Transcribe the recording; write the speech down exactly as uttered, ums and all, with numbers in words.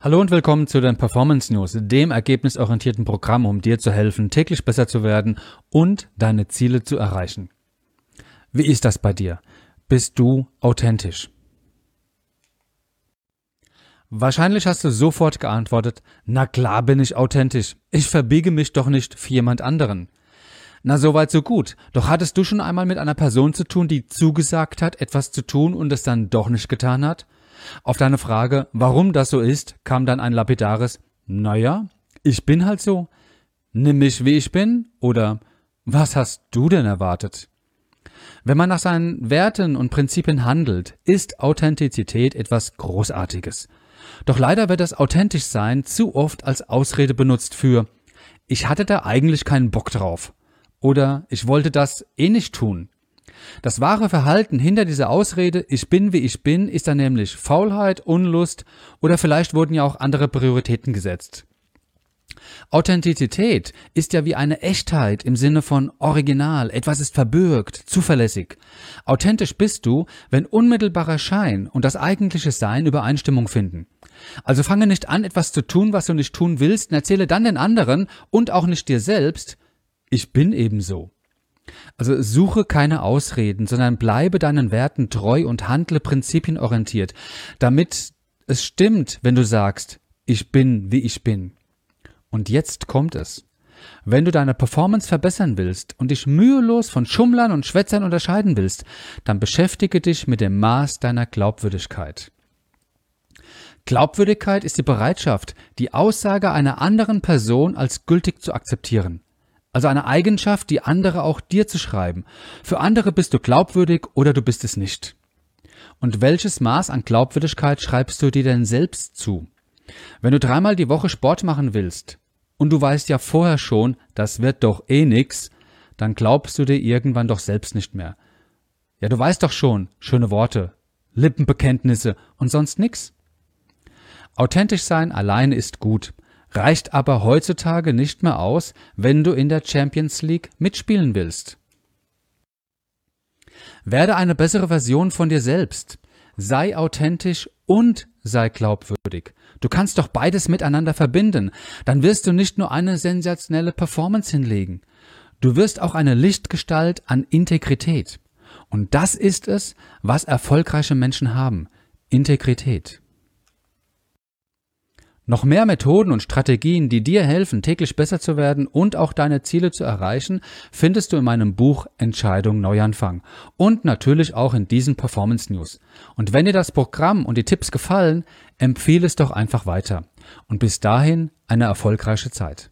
Hallo und willkommen zu den Performance News, dem ergebnisorientierten Programm, um dir zu helfen, täglich besser zu werden und deine Ziele zu erreichen. Wie ist das bei dir? Bist du authentisch? Wahrscheinlich hast du sofort geantwortet, na klar bin ich authentisch, ich verbiege mich doch nicht für jemand anderen. Na soweit so gut, doch hattest du schon einmal mit einer Person zu tun, die zugesagt hat, etwas zu tun und es dann doch nicht getan hat? Auf deine Frage, warum das so ist, kam dann ein lapidares, naja, ich bin halt so, nimm mich wie ich bin oder was hast du denn erwartet? Wenn man nach seinen Werten und Prinzipien handelt, ist Authentizität etwas Großartiges. Doch leider wird das Authentischsein zu oft als Ausrede benutzt für ich hatte da eigentlich keinen Bock drauf oder ich wollte das eh nicht tun. Das wahre Verhalten hinter dieser Ausrede, ich bin wie ich bin, ist dann nämlich Faulheit, Unlust oder vielleicht wurden ja auch andere Prioritäten gesetzt. Authentizität ist ja wie eine Echtheit im Sinne von original, etwas ist verbürgt, zuverlässig. Authentisch bist du, wenn unmittelbarer Schein und das eigentliche Sein Übereinstimmung finden. Also fange nicht an, etwas zu tun, was du nicht tun willst, und erzähle dann den anderen und auch nicht dir selbst, ich bin ebenso. Also suche keine Ausreden, sondern bleibe deinen Werten treu und handle prinzipienorientiert, damit es stimmt, wenn du sagst, ich bin, wie ich bin. Und jetzt kommt es. Wenn du deine Performance verbessern willst und dich mühelos von Schummlern und Schwätzern unterscheiden willst, dann beschäftige dich mit dem Maß deiner Glaubwürdigkeit. Glaubwürdigkeit ist die Bereitschaft, die Aussage einer anderen Person als gültig zu akzeptieren. Also eine Eigenschaft, die andere auch dir zu schreiben. Für andere bist du glaubwürdig oder du bist es nicht. Und welches Maß an Glaubwürdigkeit schreibst du dir denn selbst zu? Wenn du dreimal die Woche Sport machen willst und du weißt ja vorher schon, das wird doch eh nix, dann glaubst du dir irgendwann doch selbst nicht mehr. Ja, du weißt doch schon, schöne Worte, Lippenbekenntnisse und sonst nix. Authentisch sein alleine ist gut. Reicht aber heutzutage nicht mehr aus, wenn du in der Champions League mitspielen willst. Werde eine bessere Version von dir selbst. Sei authentisch und sei glaubwürdig. Du kannst doch beides miteinander verbinden. Dann wirst du nicht nur eine sensationelle Performance hinlegen. Du wirst auch eine Lichtgestalt an Integrität. Und das ist es, was erfolgreiche Menschen haben. Integrität. Noch mehr Methoden und Strategien, die dir helfen, täglich besser zu werden und auch deine Ziele zu erreichen, findest du in meinem Buch Entscheidung Neuanfang und natürlich auch in diesen Performance News. Und wenn dir das Programm und die Tipps gefallen, empfehle es doch einfach weiter. Und bis dahin eine erfolgreiche Zeit.